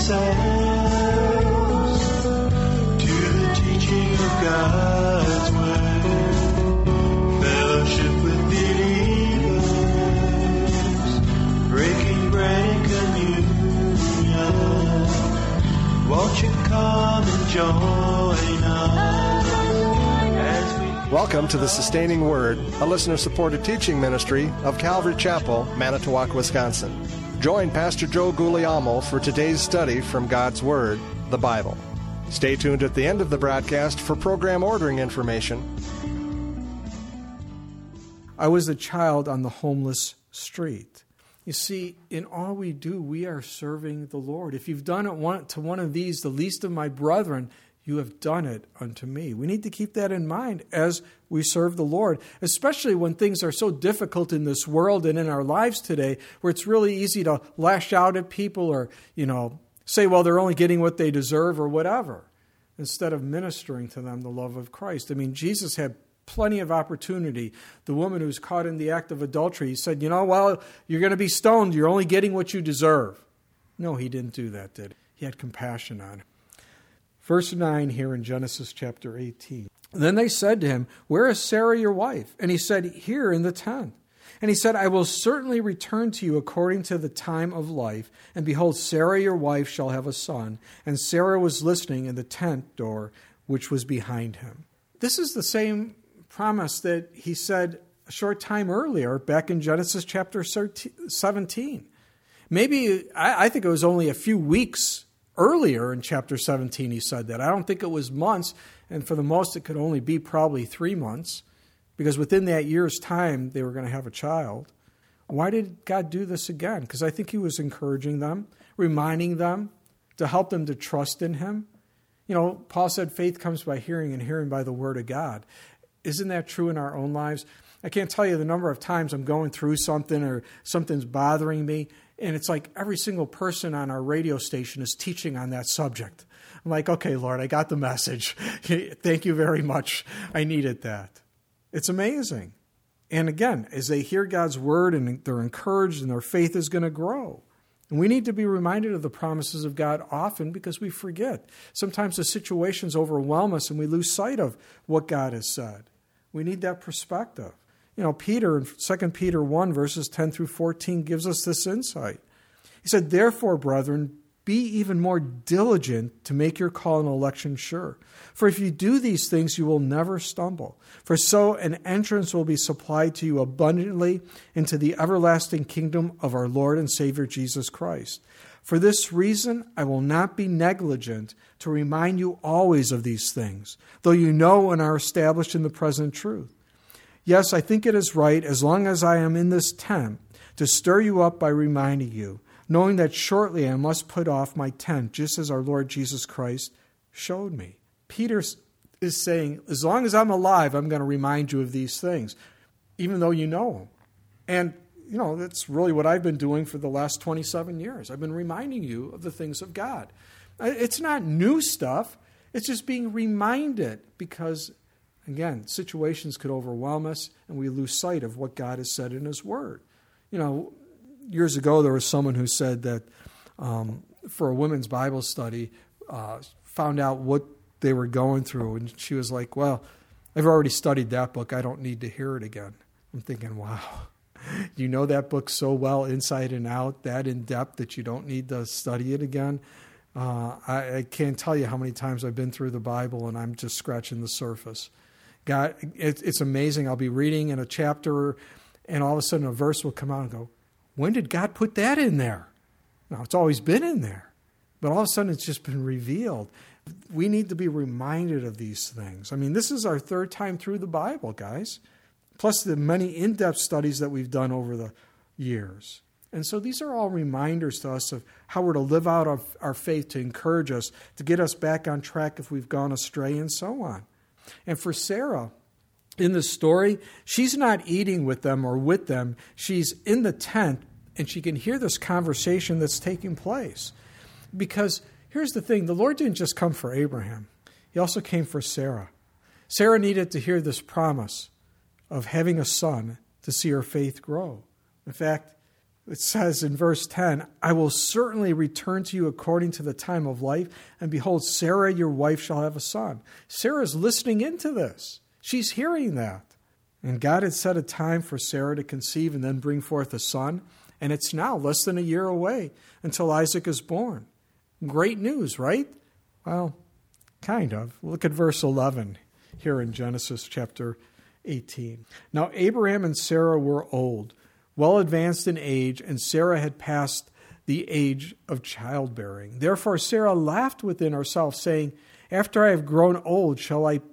ourselves to the teaching of God's Word. Fellowship with believers, breaking bread and communion. Won't you come and join us as we... Welcome to the Sustaining Word, a listener-supported teaching ministry of Calvary Chapel, Manitowoc, Wisconsin. Join Pastor Joe Guglielmo for today's study from God's Word, the Bible. Stay tuned at the end of the broadcast for program ordering information. I was a child on the homeless street. You see, in all we do, we are serving the Lord. If you've done it to one of these, the least of my brethren, you have done it unto me. We need to keep that in mind as we serve the Lord, especially when things are so difficult in this world and in our lives today, where it's really easy to lash out at people or, say, well, they're only getting what they deserve or whatever, instead of ministering to them the love of Christ. I mean, Jesus had plenty of opportunity. The woman who's caught in the act of adultery, he said, well, you're going to be stoned. You're only getting what you deserve. No, he didn't do that, did he? He had compassion on her. Verse 9 here in Genesis chapter 18. Then they said to him, where is Sarah your wife? And he said, here in the tent. And he said, I will certainly return to you according to the time of life. And behold, Sarah your wife shall have a son. And Sarah was listening in the tent door, which was behind him. This is the same promise that he said a short time earlier, back in Genesis chapter 17. Maybe, I think it was only a few weeks earlier in chapter 17 he said that. I don't think it was months, and for the most it could only be probably 3 months, because within that year's time they were going to have a child. Why did God do this again? Because I think he was encouraging them, reminding them, to help them to trust in him. Paul said faith comes by hearing and hearing by the word of God. Isn't that true in our own lives? I can't tell you the number of times I'm going through something or something's bothering me, and it's like every single person on our radio station is teaching on that subject. I'm like, okay, Lord, I got the message. Thank you very much. I needed that. It's amazing. And again, as they hear God's word and they're encouraged and their faith is going to grow. And we need to be reminded of the promises of God often because we forget. Sometimes the situations overwhelm us and we lose sight of what God has said. We need that perspective. Peter in 2 Peter 1, verses 10 through 14 gives us this insight. He said, therefore, brethren, be even more diligent to make your call and election sure. For if you do these things, you will never stumble. For so an entrance will be supplied to you abundantly into the everlasting kingdom of our Lord and Savior Jesus Christ. For this reason, I will not be negligent to remind you always of these things, though you know and are established in the present truth. Yes, I think it is right, as long as I am in this tent, to stir you up by reminding you, knowing that shortly I must put off my tent, just as our Lord Jesus Christ showed me. Peter is saying, as long as I'm alive, I'm going to remind you of these things, even though you know them. And, that's really what I've been doing for the last 27 years. I've been reminding you of the things of God. It's not new stuff. It's just being reminded because, again, situations could overwhelm us and we lose sight of what God has said in his word. Years ago, there was someone who said that for a women's Bible study, found out what they were going through. And she was like, well, I've already studied that book. I don't need to hear it again. I'm thinking, wow, you know that book so well inside and out, that in depth that you don't need to study it again. I can't tell you how many times I've been through the Bible and I'm just scratching the surface. God, it's amazing. I'll be reading in a chapter and all of a sudden a verse will come out and go, when did God put that in there? Now, it's always been in there, but all of a sudden it's just been revealed. We need to be reminded of these things. I mean, this is our third time through the Bible, guys, plus the many in-depth studies that we've done over the years. And so these are all reminders to us of how we're to live out our faith, to encourage us, to get us back on track if we've gone astray, and so on. And for Sarah, in the story, she's not eating with them or with them. She's in the tent, and she can hear this conversation that's taking place. Because here's the thing, the Lord didn't just come for Abraham. He also came for Sarah. Sarah needed to hear this promise of having a son to see her faith grow. In fact, It says in verse 10, I will certainly return to you according to the time of life, and behold, Sarah, your wife, shall have a son. Sarah's listening into this. She's hearing that. And God had set a time for Sarah to conceive and then bring forth a son, and it's now less than a year away until Isaac is born. Great news, right? Well, kind of. Look at verse 11 here in Genesis chapter 18. Now Abraham and Sarah were old, well advanced in age, and Sarah had passed the age of childbearing. Therefore Sarah laughed within herself, saying, after I have grown old, shall I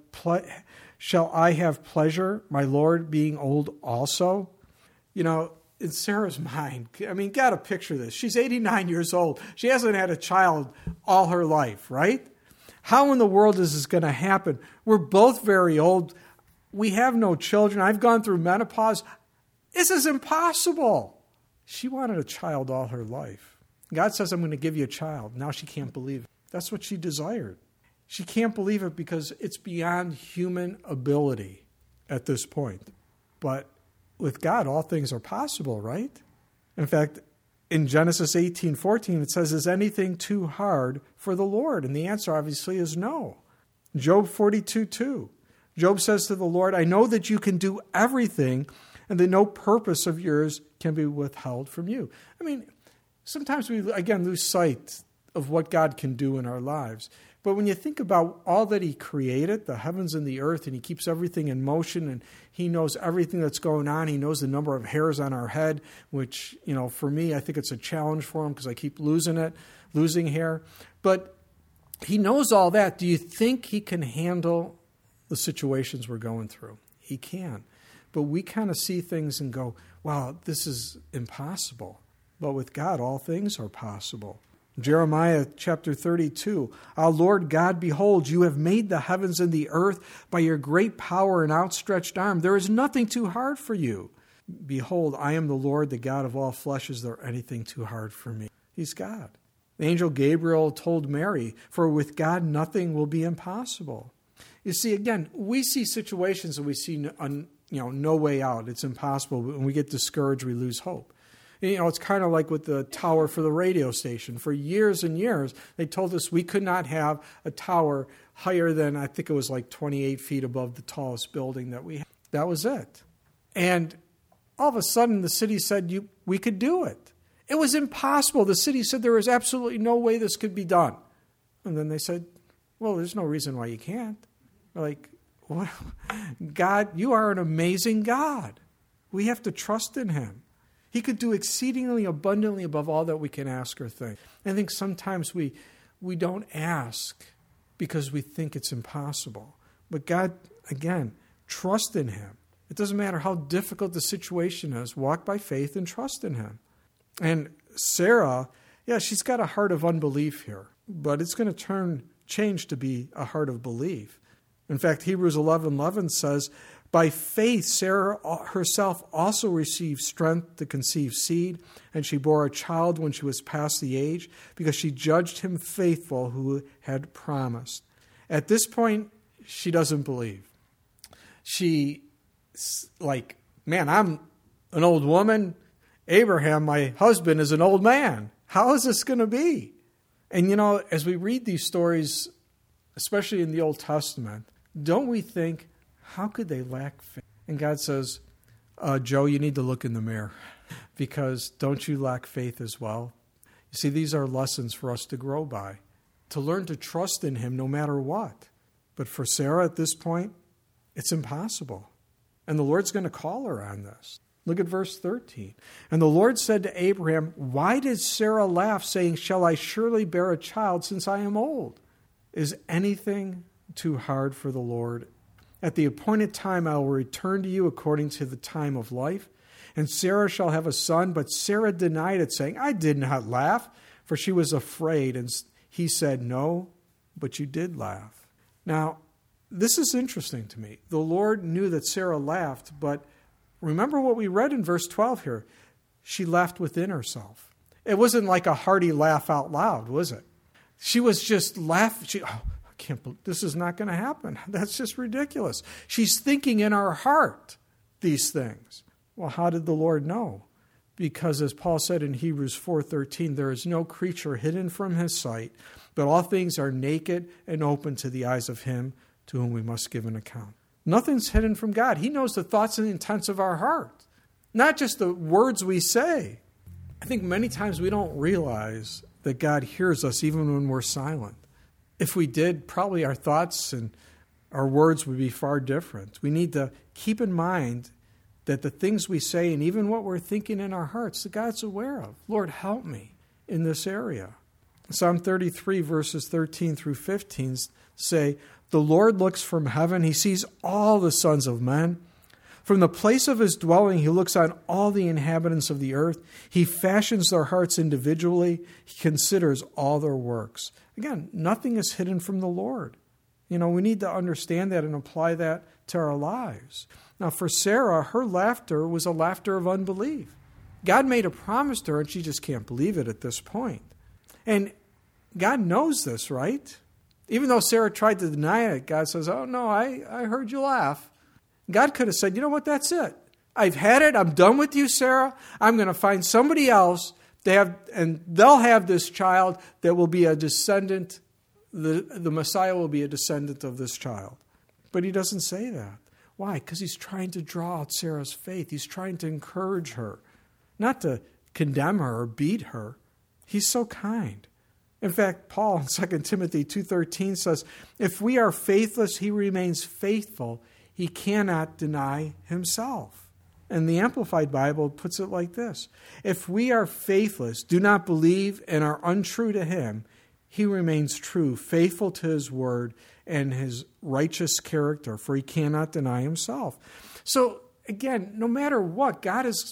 have pleasure, my Lord being old also? You know, in Sarah's mind, I mean, got to picture this. She's 89 years old. She hasn't had a child all her life, right? How in the world is this going to happen? We're both very old. We have no children. I've gone through menopause. This is impossible. She wanted a child all her life. God says, I'm going to give you a child. Now she can't believe it. That's what she desired. She can't believe it because it's beyond human ability at this point. But with God, all things are possible, right? In fact, in Genesis 18:14, it says, is anything too hard for the Lord? And the answer obviously is no. Job 42:2. Job says to the Lord, I know that you can do everything and that no purpose of yours can be withheld from you. I mean, sometimes we, again, lose sight of what God can do in our lives. But when you think about all that he created, the heavens and the earth, and he keeps everything in motion, and he knows everything that's going on. He knows the number of hairs on our head, which, you know, for me, I think it's a challenge for him because I keep losing hair. But he knows all that. Do you think he can handle the situations we're going through? He can. But we kind of see things and go, wow, this is impossible. But with God, all things are possible. Jeremiah chapter 32, Our Lord God, behold, you have made the heavens and the earth by your great power and outstretched arm. There is nothing too hard for you. Behold, I am the Lord, the God of all flesh. Is there anything too hard for me? He's God. The angel Gabriel told Mary, for with God nothing will be impossible. You see, again, we see situations and we see no way out. It's impossible. When we get discouraged, we lose hope. You know, it's kind of like with the tower for the radio station. For years and years, they told us we could not have a tower higher than, I think it was like 28 feet above the tallest building that we had. That was it. And all of a sudden, the city said we could do it. It was impossible. The city said there was absolutely no way this could be done. And then they said, well, there's no reason why you can't. We're like, well, God, you are an amazing God. We have to trust in him. He could do exceedingly abundantly above all that we can ask or think. I think sometimes we don't ask because we think it's impossible. But God, again, trust in him. It doesn't matter how difficult the situation is. Walk by faith and trust in him. And Sarah, she's got a heart of unbelief here. But it's going to change to be a heart of belief. In fact, Hebrews 11:11 says, by faith, Sarah herself also received strength to conceive seed, and she bore a child when she was past the age, because she judged him faithful who had promised. At this point, she doesn't believe. She's like, man, I'm an old woman. Abraham, my husband, is an old man. How is this going to be? And, you know, as we read these stories, especially in the Old Testament, don't we think, how could they lack faith? And God says, Joe, you need to look in the mirror, because don't you lack faith as well? You see, these are lessons for us to grow by, to learn to trust in him no matter what. But for Sarah at this point, it's impossible. And the Lord's going to call her on this. Look at verse 13. And the Lord said to Abraham, why did Sarah laugh, saying, shall I surely bear a child since I am old? Is anything too hard for the Lord? At the appointed time I will return to you according to the time of life, and Sarah shall have a son. But Sarah denied it, saying, I did not laugh, for she was afraid. And he said, no, but you did laugh. Now, this is interesting to me. The Lord knew that Sarah laughed, but remember what we read in verse 12 here. She laughed within herself. It wasn't like a hearty laugh out loud, was it? She was just laughing. This is not going to happen. That's just ridiculous. She's thinking in her heart these things. Well, how did the Lord know? because as Paul said in Hebrews 4:13, there is no creature hidden from his sight, but all things are naked and open to the eyes of him to whom we must give an account. Nothing's hidden from God. He knows the thoughts and intents of our heart, not just the words we say. I think many times we don't realize that God hears us even when we're silent. If we did, probably our thoughts and our words would be far different. We need to keep in mind that the things we say and even what we're thinking in our hearts, that God's aware of. Lord, help me in this area. Psalm 33, verses 13 through 15 say, the Lord looks from heaven. He sees all the sons of men. From the place of his dwelling, he looks on all the inhabitants of the earth. He fashions their hearts individually. He considers all their works. Again, nothing is hidden from the Lord. We need to understand that and apply that to our lives. Now, for Sarah, her laughter was a laughter of unbelief. God made a promise to her, and she just can't believe it at this point. And God knows this, right? Even though Sarah tried to deny it, God says, oh, no, I heard you laugh. God could have said, you know what, that's it. I've had it. I'm done with you, Sarah. I'm going to find somebody else and they'll have this child that will be a descendant. The Messiah will be a descendant of this child. But he doesn't say that. Why? Because he's trying to draw out Sarah's faith. He's trying to encourage her, not to condemn her or beat her. He's so kind. In fact, Paul in 2 Timothy 2:13 says, if we are faithless, he remains faithful. He cannot deny himself. And the Amplified Bible puts it like this. If we are faithless, do not believe, and are untrue to him, he remains true, faithful to his word and his righteous character, for he cannot deny himself. So, again, no matter what,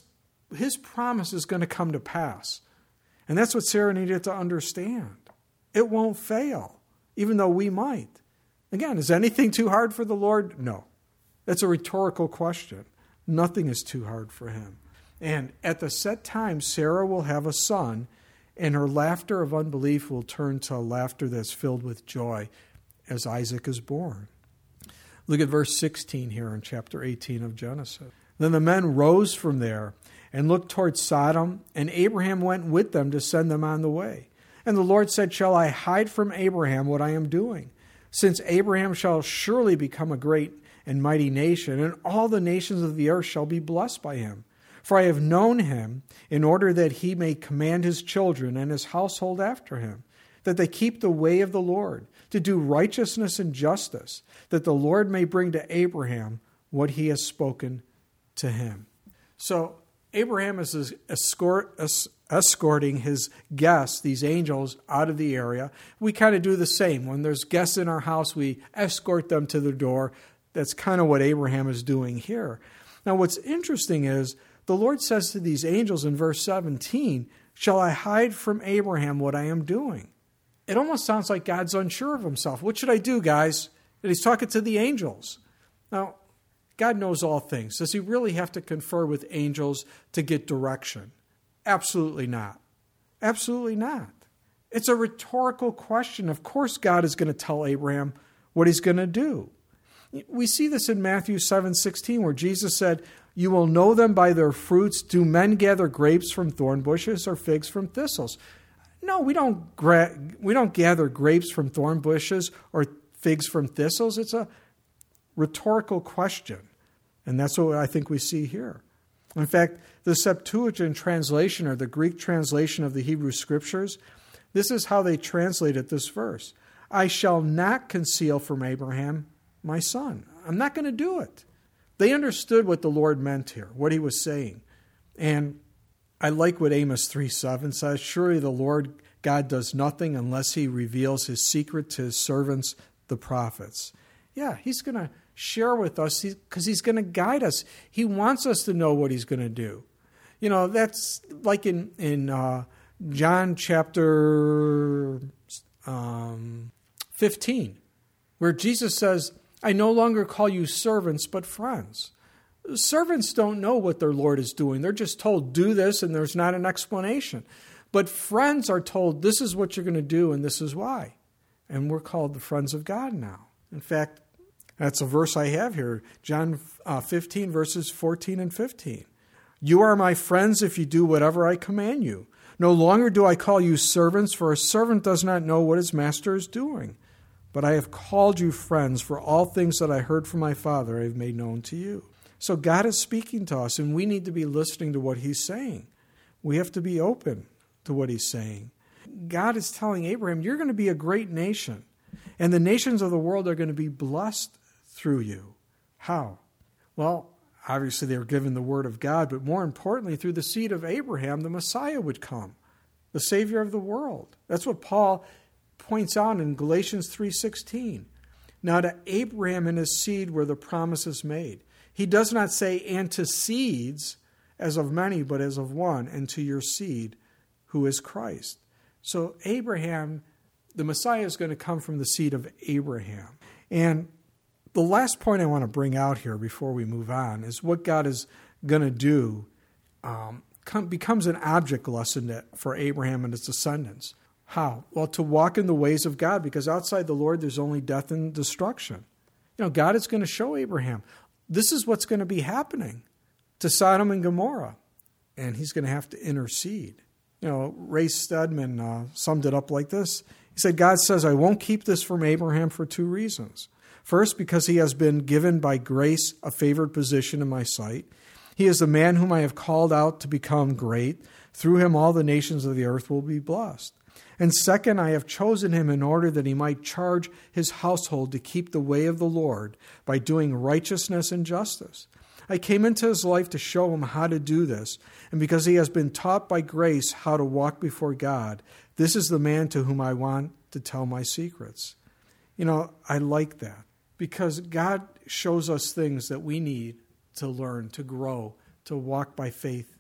his promise is going to come to pass. And that's what Sarah needed to understand. It won't fail, even though we might. Again, is anything too hard for the Lord? No. That's a rhetorical question. Nothing is too hard for him. And at the set time, Sarah will have a son, and her laughter of unbelief will turn to laughter that's filled with joy as Isaac is born. Look at verse 16 here in chapter 18 of Genesis. Then the men rose from there and looked toward Sodom, and Abraham went with them to send them on the way. And the Lord said, shall I hide from Abraham what I am doing? Since Abraham shall surely become a great and mighty nation, and all the nations of the earth shall be blessed by him. For I have known him in order that he may command his children and his household after him, that they keep the way of the Lord, to do righteousness and justice, that the Lord may bring to Abraham what he has spoken to him. So Abraham is escorting his guests, these angels, out of the area. We kind of do the same. When there's guests in our house, we escort them to the door. That's kind of what Abraham is doing here. Now, what's interesting is the Lord says to these angels in verse 17, shall I hide from Abraham what I am doing? It almost sounds like God's unsure of himself. What should I do, guys? And he's talking to the angels. Now, God knows all things. Does he really have to confer with angels to get direction? Absolutely not. Absolutely not. It's a rhetorical question. Of course, God is going to tell Abraham what he's going to do. We see this in Matthew 7:16, where Jesus said, you will know them by their fruits. Do men gather grapes from thorn bushes or figs from thistles? No, we don't gather grapes from thorn bushes or figs from thistles. It's a rhetorical question. And that's what I think we see here. In fact, the Septuagint translation, or the Greek translation of the Hebrew Scriptures, this is how they translated this verse. I shall not conceal from Abraham my son. I'm not going to do it. They understood what the Lord meant here, what he was saying. And I like what Amos 3:7 says, surely the Lord God does nothing unless he reveals his secret to his servants, the prophets. Yeah, he's going to share with us because he's going to guide us. He wants us to know what he's going to do. You know, that's like in John chapter 15, where Jesus says, I no longer call you servants, but friends. Servants don't know what their Lord is doing. They're just told, do this, and there's not an explanation. But friends are told, this is what you're going to do, and this is why. And we're called the friends of God now. In fact, that's a verse I have here, John 15, verses 14 and 15. You are my friends if you do whatever I command you. No longer do I call you servants, for a servant does not know what his master is doing. But I have called you friends, for all things that I heard from my Father I have made known to you. So God is speaking to us, and we need to be listening to what he's saying. We have to be open to what he's saying. God is telling Abraham, you're going to be a great nation, and the nations of the world are going to be blessed through you. How? Well, obviously they were given the word of God, but more importantly, through the seed of Abraham, the Messiah would come, the Savior of the world. That's what Paul points out in Galatians 3:16. Now to Abraham and his seed were the promises made. He does not say, and to seeds as of many, but as of one, and to your seed, who is Christ. So Abraham, the Messiah is going to come from the seed of Abraham. And the last point I want to bring out here before we move on is what God is going to do becomes an object lesson for Abraham and his descendants. How? Well, to walk in the ways of God, because outside the Lord there's only death and destruction. God is going to show Abraham, this is what's going to be happening to Sodom and Gomorrah, and he's going to have to intercede. Ray Stedman summed it up like this. He said, God says, I won't keep this from Abraham for two reasons. First, because he has been given by grace a favored position in my sight. He is the man whom I have called out to become great. Through him all the nations of the earth will be blessed. And second, I have chosen him in order that he might charge his household to keep the way of the Lord by doing righteousness and justice. I came into his life to show him how to do this, and because he has been taught by grace how to walk before God, this is the man to whom I want to tell my secrets. I like that, because God shows us things that we need to learn, to grow, to walk by faith.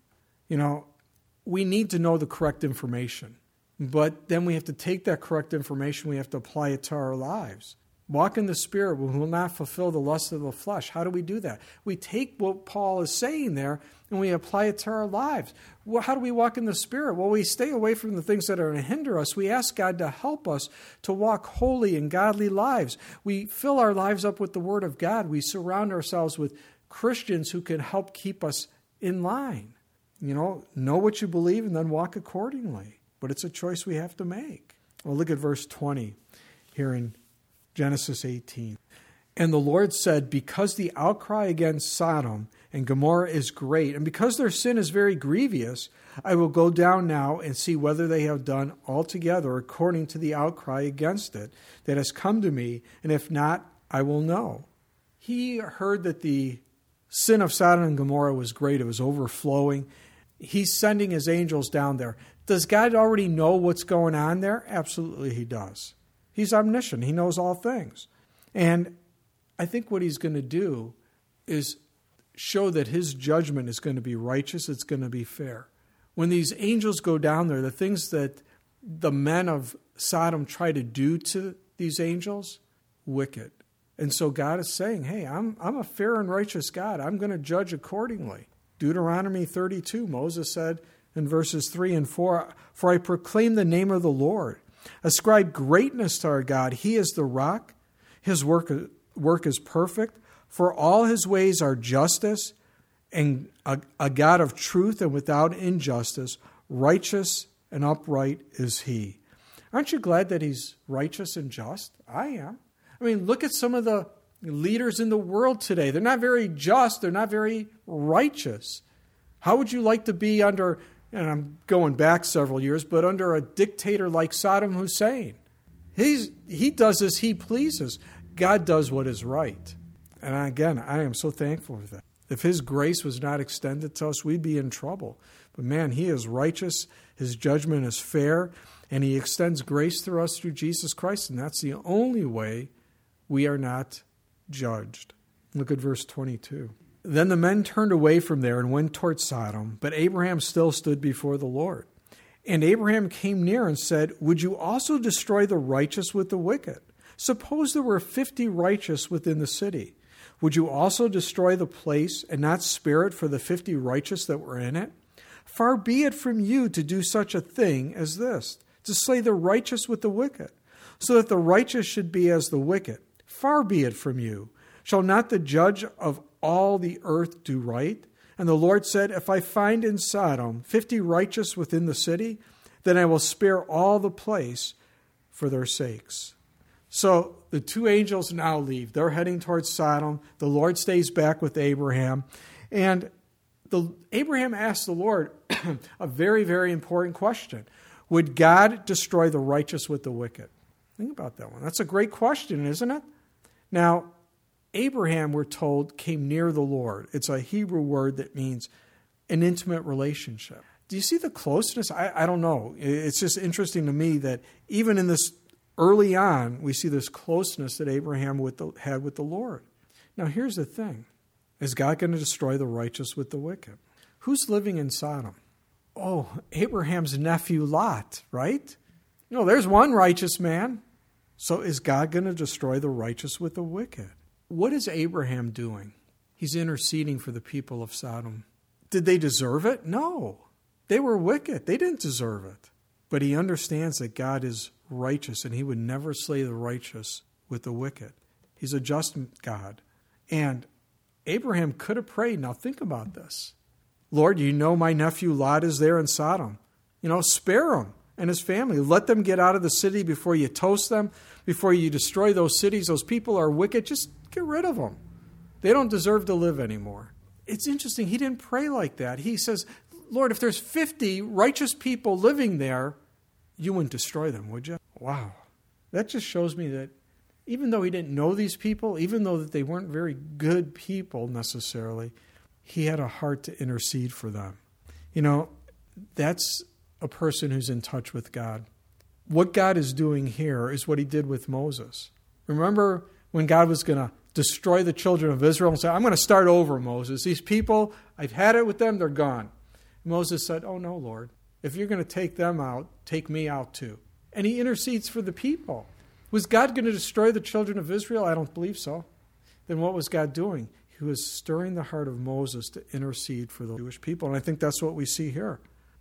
We need to know the correct information. But then we have to take that correct information, we have to apply it to our lives. Walk in the Spirit, we will not fulfill the lust of the flesh. How do we do that? We take what Paul is saying there and we apply it to our lives. Well, how do we walk in the Spirit? Well, we stay away from the things that are going to hinder us. We ask God to help us to walk holy and godly lives. We fill our lives up with the Word of God. We surround ourselves with Christians who can help keep us in line. Know what you believe and then walk accordingly. But it's a choice we have to make. Well, look at verse 20 here in Genesis 18. And the Lord said, because the outcry against Sodom and Gomorrah is great, and because their sin is very grievous, I will go down now and see whether they have done altogether according to the outcry against it that has come to me, and if not, I will know. He heard that the sin of Sodom and Gomorrah was great. It was overflowing. He's sending his angels down there. Does God already know what's going on there? Absolutely he does. He's omniscient. He knows all things. And I think what he's going to do is show that his judgment is going to be righteous. It's going to be fair. When these angels go down there, the things that the men of Sodom try to do to these angels, wicked. And so God is saying, hey, I'm a fair and righteous God. I'm going to judge accordingly. Deuteronomy 32, Moses said in verses 3 and 4, for I proclaim the name of the Lord. Ascribe greatness to our God. He is the rock. His work is perfect. For all his ways are justice, and a God of truth and without injustice. Righteous and upright is he. Aren't you glad that he's righteous and just? I am. I mean, look at some of the leaders in the world today. They're not very just. They're not very righteous. How would you like to be under, and I'm going back several years, but under a dictator like Saddam Hussein? He does as he pleases. God does what is right. And again, I am so thankful for that. If his grace was not extended to us, we'd be in trouble. But man, he is righteous. His judgment is fair. And he extends grace through us through Jesus Christ. And that's the only way we are not judged. Look at verse 22. Then the men turned away from there and went toward Sodom, but Abraham still stood before the Lord. And Abraham came near and said, would you also destroy the righteous with the wicked? Suppose there were 50 righteous within the city. Would you also destroy the place and not spare it for the 50 righteous that were in it? Far be it from you to do such a thing as this, to slay the righteous with the wicked, so that the righteous should be as the wicked. Far be it from you. Shall not the judge of all the earth do right? And the Lord said, if I find in Sodom 50 righteous within the city, then I will spare all the place for their sakes. So the two angels now leave. They're heading towards Sodom. The Lord stays back with Abraham. And Abraham asked the Lord a very, very important question. Would God destroy the righteous with the wicked? Think about that one. That's a great question, isn't it? Now, Abraham, we're told, came near the Lord. It's a Hebrew word that means an intimate relationship. Do you see the closeness? I don't know. It's just interesting to me that even in this early on, we see this closeness that Abraham had with the Lord. Now, here's the thing. Is God going to destroy the righteous with the wicked? Who's living in Sodom? Oh, Abraham's nephew Lot, right? There's one righteous man. So is God going to destroy the righteous with the wicked? What is Abraham doing? He's interceding for the people of Sodom. Did they deserve it? No. They were wicked. They didn't deserve it. But he understands that God is righteous and he would never slay the righteous with the wicked. He's a just God. And Abraham could have prayed. Now think about this. Lord, you know my nephew Lot is there in Sodom. Spare him and his family. Let them get out of the city before you toast them, before you destroy those cities. Those people are wicked. Just get rid of them. They don't deserve to live anymore. It's interesting. He didn't pray like that. He says, Lord, if there's 50 righteous people living there, you wouldn't destroy them, would you? Wow. That just shows me that even though he didn't know these people, even though that they weren't very good people necessarily, he had a heart to intercede for them. That's a person who's in touch with God. What God is doing here is what he did with Moses. Remember when God was going to destroy the children of Israel and say, I'm going to start over, Moses. These people, I've had it with them, they're gone. Moses said, oh no, Lord. If you're going to take them out, take me out too. And he intercedes for the people. Was God going to destroy the children of Israel? I don't believe so. Then what was God doing? He was stirring the heart of Moses to intercede for the Jewish people. And I think that's what we see here.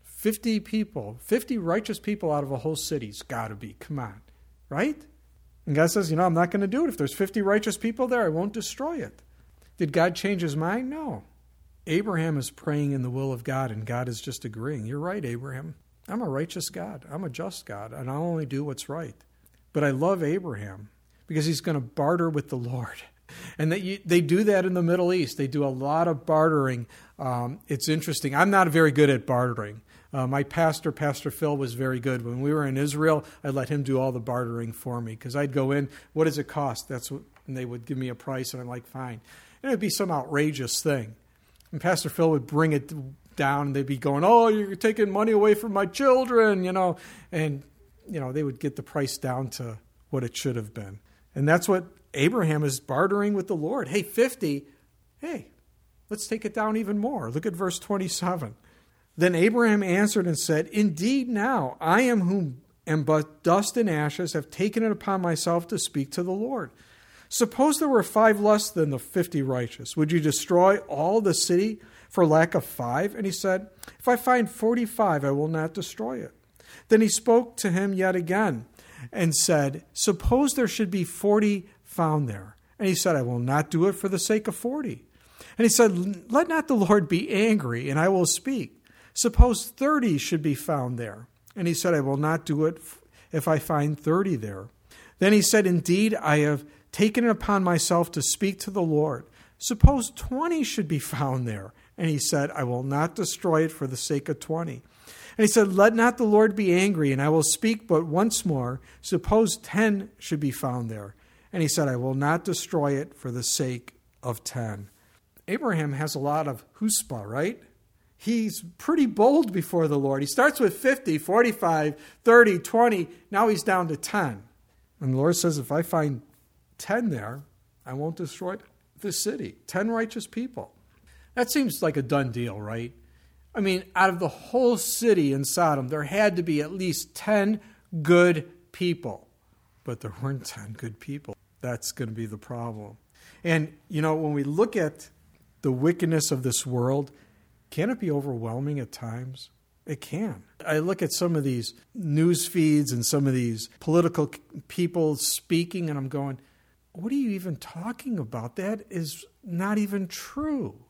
50 people, 50 righteous people out of a whole city. It's got to be. Come on. Right? And God says, I'm not going to do it. If there's 50 righteous people there, I won't destroy it. Did God change his mind? No. Abraham is praying in the will of God, and God is just agreeing. You're right, Abraham. I'm a righteous God. I'm a just God, and I'll only do what's right. But I love Abraham because he's going to barter with the Lord. And they do that in the Middle East. They do a lot of bartering. It's interesting. I'm not very good at bartering. My pastor, Pastor Phil, was very good. When we were in Israel, I'd let him do all the bartering for me because I'd go in, what does it cost? And they would give me a price, and I'm like, fine. And it'd be some outrageous thing. And Pastor Phil would bring it down, and they'd be going, oh, you're taking money away from my children, And, they would get the price down to what it should have been. And that's what Abraham is bartering with the Lord. Hey, 50, hey, let's take it down even more. Look at verse 27. Then Abraham answered and said, indeed now, I am whom am but dust and ashes, have taken it upon myself to speak to the Lord. Suppose there were 5 less than the 50 righteous. Would you destroy all the city for lack of 5? And he said, if I find 45, I will not destroy it. Then he spoke to him yet again and said, suppose there should be 40 found there. And he said, I will not do it for the sake of 40. And he said, let not the Lord be angry, and I will speak. Suppose 30 should be found there. And he said, I will not do it if I find 30 there. Then he said, indeed, I have taken it upon myself to speak to the Lord. Suppose 20 should be found there. And he said, I will not destroy it for the sake of 20. And he said, let not the Lord be angry, and I will speak but once more. Suppose 10 should be found there. And he said, I will not destroy it for the sake of 10. Abraham has a lot of chutzpah, right? He's pretty bold before the Lord. He starts with 50, 45, 30, 20. Now he's down to 10. And the Lord says, if I find 10 there, I won't destroy the city. 10 righteous people. That seems like a done deal, right? I mean, out of the whole city in Sodom, there had to be at least 10 good people. But there weren't 10 good people. That's going to be the problem. And, when we look at the wickedness of this world, can it be overwhelming at times? It can. I look at some of these news feeds and some of these political people speaking, and I'm going, what are you even talking about? That is not even true.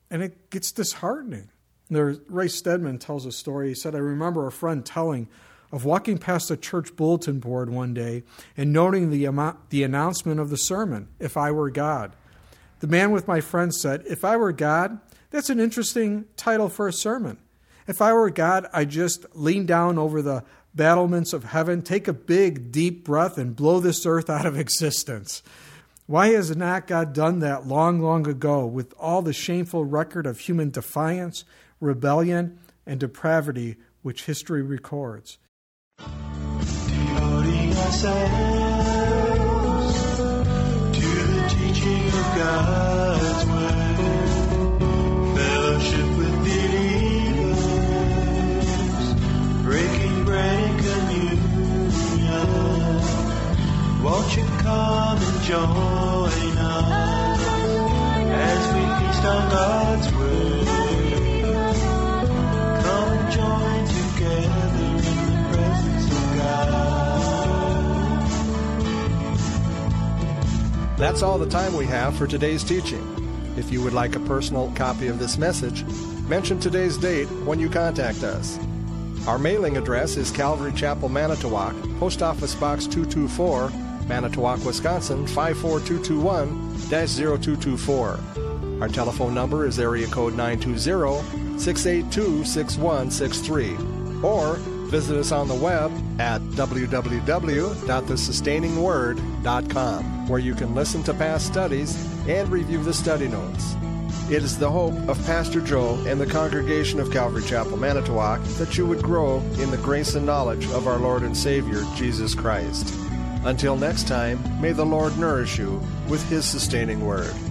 And it gets disheartening. Ray Stedman tells a story. He said, I remember a friend telling of walking past a church bulletin board one day and noting the announcement of the sermon, If I Were God. The man with my friend said, if I were God, that's an interesting title for a sermon. If I were God, I'd just lean down over the battlements of heaven, take a big, deep breath, and blow this earth out of existence. Why has not God done that long, long ago with all the shameful record of human defiance, rebellion, and depravity which history records? Devoting ourselves to the teaching of God's word, fellowship with believers, breaking bread and communion. Won't you come and join us as we feast on God's word? Come and join together in the presence of God. That's all the time we have for today's teaching. If you would like a personal copy of this message, mention today's date when you contact us. Our mailing address is Calvary Chapel, Manitowoc, Post Office Box 224, Manitowoc, Wisconsin, 54221-0224. Our telephone number is area code 920-682-6163. Or visit us on the web at www.thesustainingsword.com, where you can listen to past studies and review the study notes. It is the hope of Pastor Joe and the congregation of Calvary Chapel, Manitowoc, that you would grow in the grace and knowledge of our Lord and Savior, Jesus Christ. Until next time, may the Lord nourish you with His sustaining word.